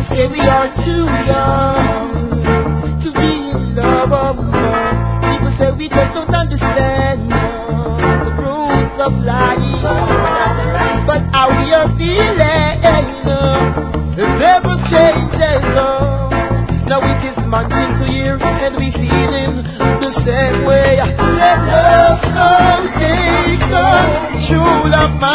say we are too young to be in love of love. People say we just don't understand the rules of life. But how we are feeling, it never changes. Now it is months to years and we feeling the same way. Let love come take control of my